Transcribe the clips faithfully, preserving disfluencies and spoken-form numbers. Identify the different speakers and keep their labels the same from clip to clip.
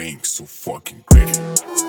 Speaker 1: being so fucking great.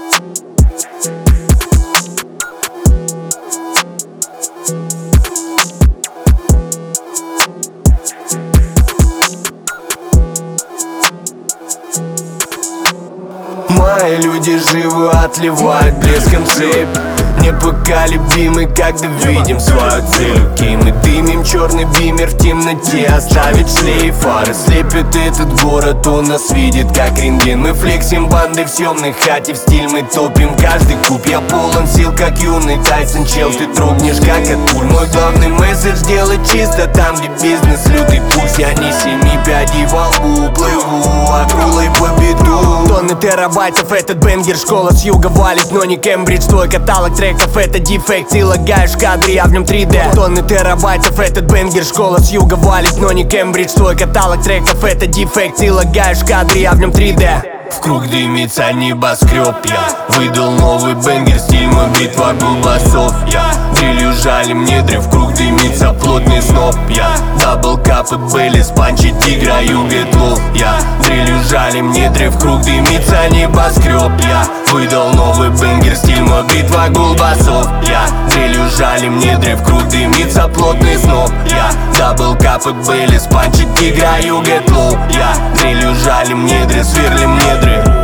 Speaker 2: Мои люди живы, отливают блеском цепь. Не пока любимый, когда видим свою цель. Окей, мы дымим, черный бимер в темноте оставит шлейф. Фары слепят этот город, он нас видит как рентген. Мы флексим банды в съемной хате, в стиль мы топим каждый куб. Я полон сил, как юный Тайсон, чел, ты трогнешь как от пуль. Мой главный месседж — делать чисто там, где бизнес лютый пульс. Я не семи пядей во лбу, плыву акулой по беду. Тонны терабайтов, этот бенгер, школа с юга валит, но не Кембридж. Твой каталог треков — это дефект, ты лагаешь в кадре, я в нем три дэ. Тонны терабайтов, этот бенгер, школа с юга валит, но не Кембридж. Твой каталог треков — это дефект, ты лагаешь в кадре, я в нем три дэ. В круг дымится небоскреб, я выдал новый бенгер, стиль мой, битва гулбасов. Я дрелью жалим недри, в круг дымится плотный сноп. Я дабл кап и Бейлис, панчи тигра, you get low. Я дрелью жалим недри, в круг дымится небоскреб. Я выдал новый бенгер, стиль мой, битва гулбасов. Я дрелью жалим недри, в круг дымится плотный сноп. Я дабл кап и Бейлис, панчи тигра, you get low. Я дрелью жалим недри, сверлим недри.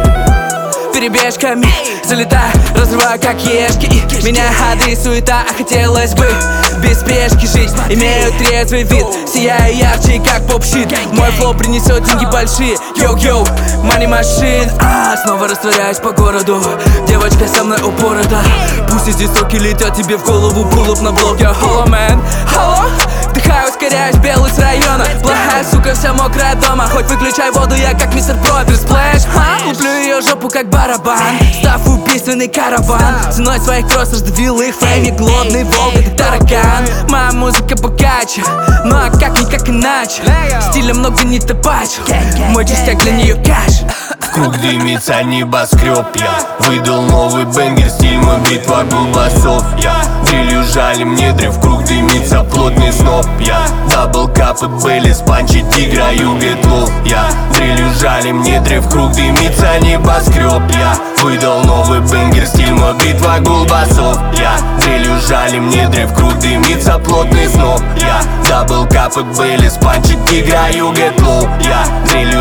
Speaker 3: Перебежками залетаю, разрываю как ешки. И меня ходы и суета, а хотелось бы без спешки жить. Имею трезвый вид, сияю ярче, как поп-щит. Мой флоу принесет деньги большие, йоу-йоу, money machine. А, снова растворяюсь по городу, девочка со мной упорота. Пусть эти строки летят тебе в голову, pull up на блок, я hello man, hello. Вдыхаю, ускоряюсь, белый с района. Плохая сука, вся мокрая дома. Хоть выключай воду, я как мистер Пропер. Сплэш, луплю ее жопу как барабан. Став убийственный караван. Ценой своих кросс раздавил их фрейме. Голодный волк, это таракан. Моя музыка богаче, ну а как никак иначе. Стиля много не табачу, мой частяк для нее кэш.
Speaker 2: В круг дымится небоскреб, я выдал новый бенгер, стиль мой, битва гулбасов. Я дрелью жалим недри, в круг дымится плотный сноп. Я дабл кап и Бейлис, панчи тигра, you get low. Я дрелью жалим недри, в круг дымится небоскреб. Я выдал новый бенгер, стиль мой, битва гулбасов. Я дрелью жалим недри, в круг дымится плотный сноп. Я дабл кап и Бейлис, панчи тигра, you get low. Я дрелью